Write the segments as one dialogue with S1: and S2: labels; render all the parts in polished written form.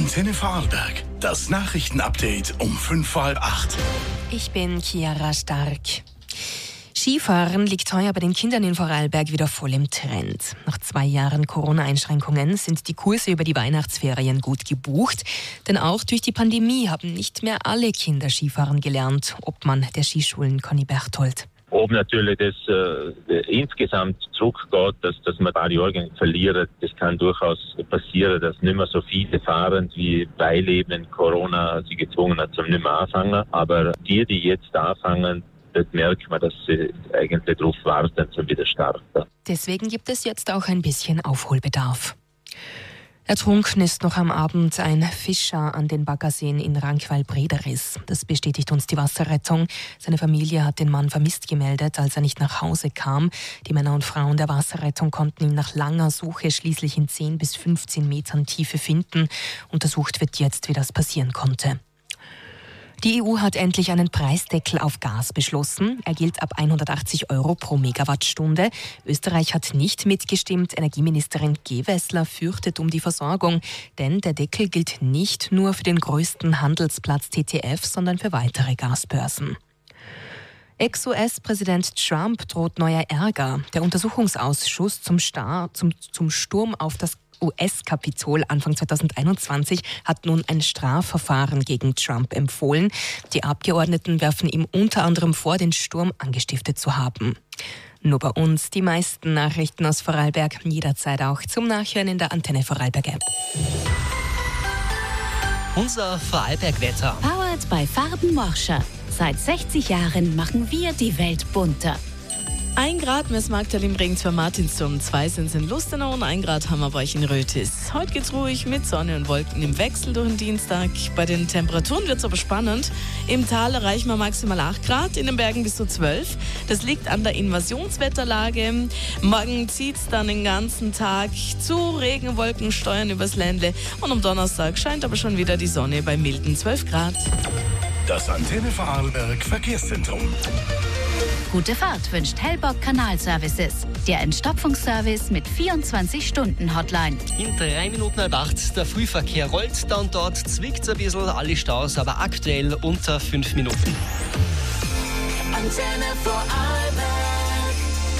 S1: Antenne Vorarlberg. Das Nachrichtenupdate um 7:45.
S2: Ich bin Chiara Stark. Skifahren liegt heuer bei den Kindern in Vorarlberg wieder voll im Trend. Nach 2 Jahren Corona-Einschränkungen sind die Kurse über die Weihnachtsferien gut gebucht. Denn auch durch die Pandemie haben nicht mehr alle Kinder Skifahren gelernt. Obmann der Skischulen Conny Berthold.
S3: Ob natürlich das insgesamt zurückgeht, dass man ein paar Jahre verliert, das kann durchaus passieren, dass nicht mehr so viele fahren, wie weil eben Corona sie gezwungen hat zum nicht mehr anfangen. Aber die jetzt anfangen, das merkt man, dass sie eigentlich darauf warten, zum wieder starten.
S2: Deswegen gibt es jetzt auch ein bisschen Aufholbedarf. Ertrunken ist noch am Abend ein Fischer an den Baggerseen in Rankweil-Brederis. Das bestätigt uns die Wasserrettung. Seine Familie hat den Mann vermisst gemeldet, als er nicht nach Hause kam. Die Männer und Frauen der Wasserrettung konnten ihn nach langer Suche schließlich in 10 bis 15 Metern Tiefe finden. Untersucht wird jetzt, wie das passieren konnte. Die EU hat endlich einen Preisdeckel auf Gas beschlossen. Er gilt ab 180 € pro Megawattstunde. Österreich hat nicht mitgestimmt. Energieministerin Gewessler fürchtet um die Versorgung. Denn der Deckel gilt nicht nur für den größten Handelsplatz TTF, sondern für weitere Gasbörsen. Ex-US-Präsident Trump droht neuer Ärger. Der Untersuchungsausschuss zum Sturm auf das US-Kapitol Anfang 2021 hat nun ein Strafverfahren gegen Trump empfohlen. Die Abgeordneten werfen ihm unter anderem vor, den Sturm angestiftet zu haben. Nur bei uns die meisten Nachrichten aus Vorarlberg, jederzeit auch zum Nachhören in der Antenne Vorarlberg-App.
S4: Unser Vorarlberg-Wetter.
S5: Powered by Farbenmorscher. Seit 60 Jahren machen wir die Welt bunter.
S6: 1 Grad Messmarktal im Regensburg Martinstum, 2 sind es in Lustenau und 1 Grad haben wir bei euch in Rötis. Heute geht's ruhig mit Sonne und Wolken im Wechsel durch den Dienstag. Bei den Temperaturen wird's aber spannend. Im Tal erreichen wir maximal 8 Grad, in den Bergen bis zu 12. Das liegt an der Invasionswetterlage. Morgen zieht's dann den ganzen Tag zu, Regenwolken steuern übers Ländle und am Donnerstag scheint aber schon wieder die Sonne bei milden 12 Grad.
S1: Das Antenne Vorarlberg Verkehrszentrum.
S5: Gute Fahrt wünscht Hellbock Kanalservices. Der Entstopfungsservice mit 24-Stunden-Hotline.
S4: In 3 Minuten 7:30 der Frühverkehr rollt da und dort, zwickt's ein bisschen, alle Staus, aber aktuell unter 5 Minuten.
S7: Antenne Vorarlberg,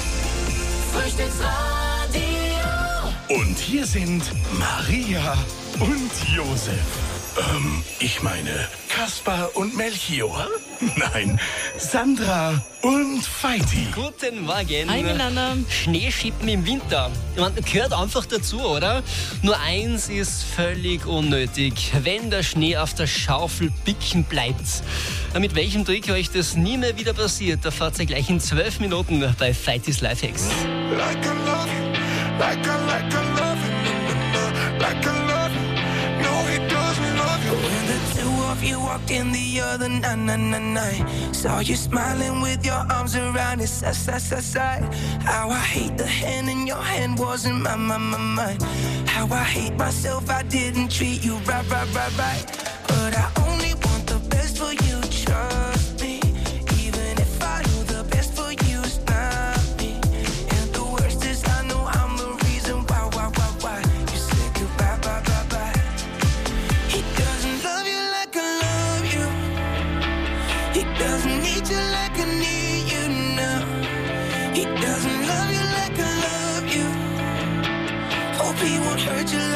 S7: Frühstücksradio.
S1: Und hier sind Maria und Josef. Ich meine Kaspar und Melchior. Nein, Sandra und Feiti.
S4: Guten Morgen.
S6: Hi miteinander.
S4: Schneeschippen im Winter. Ich meine, gehört einfach dazu, oder? Nur eins ist völlig unnötig. Wenn der Schnee auf der Schaufel bicken bleibt. Mit welchem Trick euch das nie mehr wieder passiert, erfahrt ihr gleich in 12 Minuten bei Feitis Lifehacks.
S7: Like a love, like a love, like a love. No, it doesn't love you. When the two of you walked in the other night, saw you smiling with your arms around his side. How I hate the hand in your hand wasn't mine. How I hate myself, I didn't treat you right. But I only want the best for you, trust me. Even if I know the best for you is not me. And the worst is I know I'm the reason why you said goodbye, bye. He doesn't love you like I love you. He doesn't need you like I need you now. He doesn't love you like I love you. Hope he won't hurt you